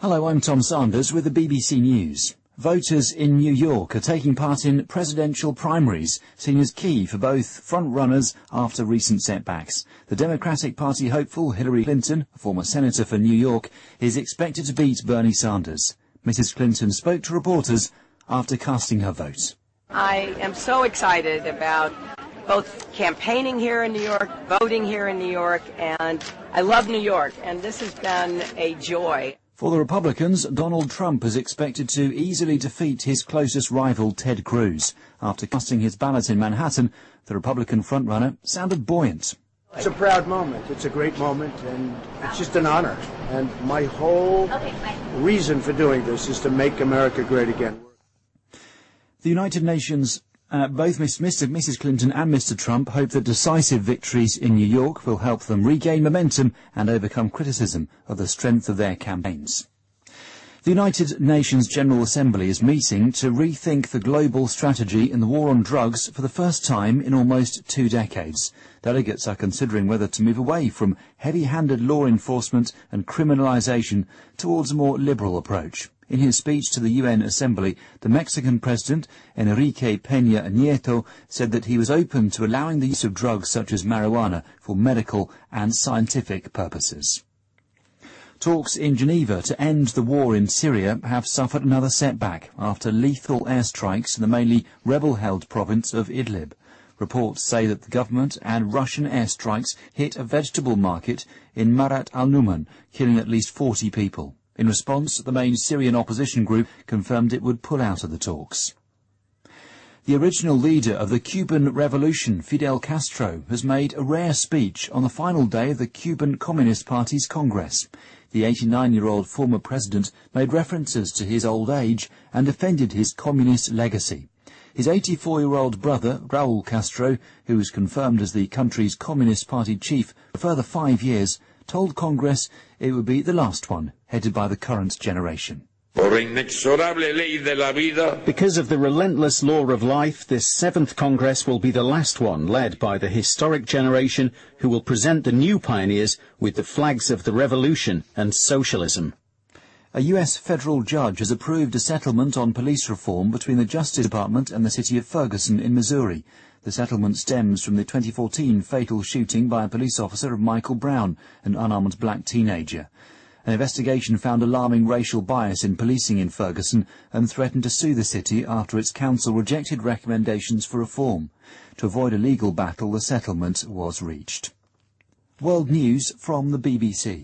Hello, I'm Tom Sanders with the BBC News. Voters in New York are taking part in presidential primaries, seen as key for both front-runners after recent setbacks. The Democratic Party hopeful Hillary Clinton, a former senator for New York, is expected to beat Bernie Sanders. Mrs. Clinton spoke to reporters after casting her vote. I am so excited about both campaigning here in New York, voting here in New York, and I love New York, and this has been a joy. For the Republicans, Donald Trump is expected to easily defeat his closest rival, Ted Cruz. After casting his ballot in Manhattan, the Republican frontrunner sounded buoyant. It's a proud moment. It's a great moment, and it's just an honor. And my whole reason for doing this is to make America great again. The United Nations, both Mrs. Clinton and Mr. Trump hope that decisive victories in New York will help them regain momentum and overcome criticism of the strength of their campaigns. The United Nations General Assembly is meeting to rethink the global strategy in the war on drugs for the first time in almost 2 decades. Delegates are considering whether to move away from heavy-handed law enforcement and criminalisation towards a more liberal approach. In his speech to the UN Assembly, the Mexican President, Enrique Peña Nieto, said that he was open to allowing the use of drugs such as marijuana for medical and scientific purposes. Talks in Geneva to end the war in Syria have suffered another setback after lethal airstrikes in the mainly rebel-held province of Idlib. Reports say that the government and Russian airstrikes hit a vegetable market in Marat al-Numan, killing at least 40 people. In response, the main Syrian opposition group confirmed it would pull out of the talks. The original leader of the Cuban Revolution, Fidel Castro, has made a rare speech on the final day of the Cuban Communist Party's Congress. The 89-year-old former president made references to his old age and defended his communist legacy. His 84-year-old brother, Raul Castro, who was confirmed as the country's Communist Party chief for a further 5 years, told Congress it would be the last one, headed by the current generation. Because of the relentless law of life, this 7th Congress will be the last one, led by the historic generation who will present the new pioneers with the flags of the revolution and socialism. A US federal judge has approved a settlement on police reform between the Justice Department and the city of Ferguson in Missouri. The settlement stems from the 2014 fatal shooting by a police officer of Michael Brown, an unarmed black teenager. An investigation found alarming racial bias in policing in Ferguson and threatened to sue the city after its council rejected recommendations for reform. To avoid a legal battle, the settlement was reached. World News from the BBC.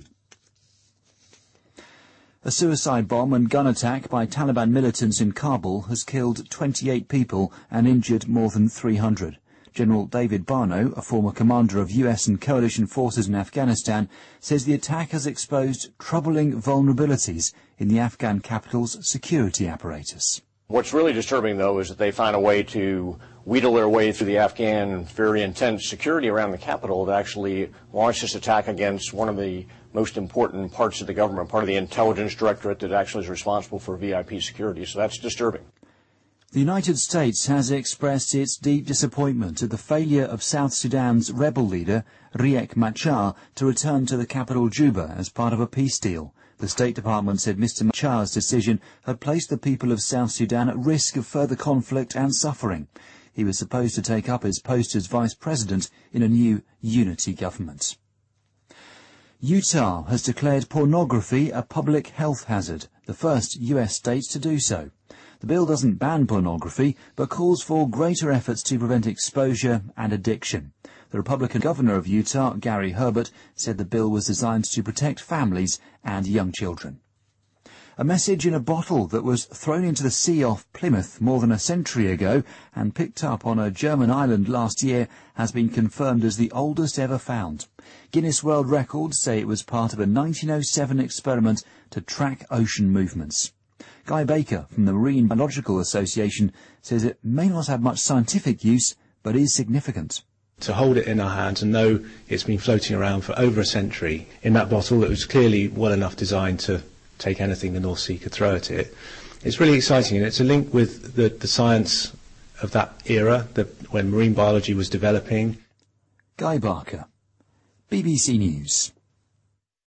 A suicide bomb and gun attack by Taliban militants in Kabul has killed 28 people and injured more than 300. General David Barno, a former commander of US and coalition forces in Afghanistan, says the attack has exposed troubling vulnerabilities in the Afghan capital's security apparatus. What's really disturbing, though, is that they find a way to wheedle their way through the Afghan very intense security around the capital to actually launch this attack against one of the most important parts of the government, part of the intelligence directorate that actually is responsible for VIP security. So that's disturbing. The United States has expressed its deep disappointment at the failure of South Sudan's rebel leader, Riek Machar, to return to the capital Juba as part of a peace deal. The State Department said Mr. Machar's decision had placed the people of South Sudan at risk of further conflict and suffering. He was supposed to take up his post as vice president in a new unity government. Utah has declared pornography a public health hazard, the first US state to do so. The bill doesn't ban pornography, but calls for greater efforts to prevent exposure and addiction. The Republican governor of Utah, Gary Herbert, said the bill was designed to protect families and young children. A message in a bottle that was thrown into the sea off Plymouth more than a century ago and picked up on a German island last year has been confirmed as the oldest ever found. Guinness World Records say it was part of a 1907 experiment to track ocean movements. Guy Baker from the Marine Biological Association says it may not have much scientific use, but is significant. To hold it in our hands and know it's been floating around for over a century in that bottle that was clearly well enough designed to take anything the North Sea could throw at it, it's really exciting, and it's a link with the science of that era, when marine biology was developing. Guy Barker, BBC News.